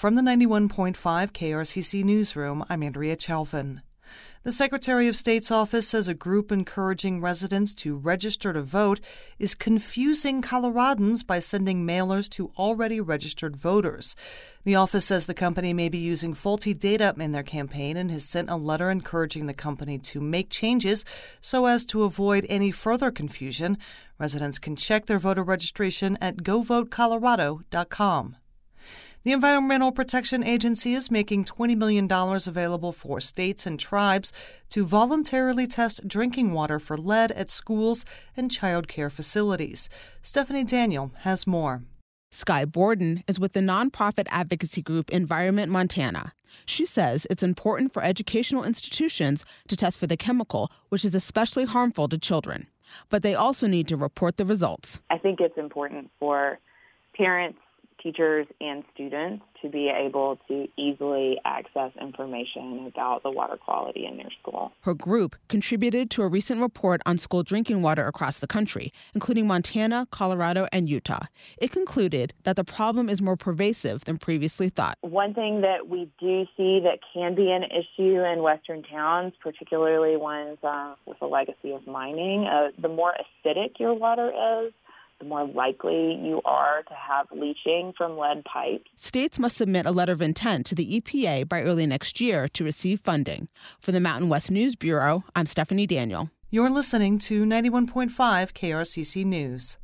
From the 91.5 KRCC Newsroom, I'm Andrea Chalvin. The Secretary of State's office says a group encouraging residents to register to vote is confusing Coloradans by sending mailers to already registered voters. The office says the company may be using faulty data in their campaign and has sent a letter encouraging the company to make changes so as to avoid any further confusion. Residents can check their voter registration at govotecolorado.com. The Environmental Protection Agency is making $20 million available for states and tribes to voluntarily test drinking water for lead at schools and child care facilities. Stephanie Daniel has more. Skye Borden is with the nonprofit advocacy group Environment Montana. She says it's important for educational institutions to test for the chemical, which is especially harmful to children. But they also need to report the results. I think it's important for parents, teachers, and students to be able to easily access information about the water quality in their school. Her group contributed to a recent report on school drinking water across the country, including Montana, Colorado, and Utah. It concluded that the problem is more pervasive than previously thought. One thing that we do see that can be an issue in western towns, particularly ones with a legacy of mining, the more acidic your water is, the more likely you are to have leaching from lead pipes. States must submit a letter of intent to the EPA by early next year to receive funding. For the Mountain West News Bureau, I'm Stephanie Daniel. You're listening to 91.5 KRCC News.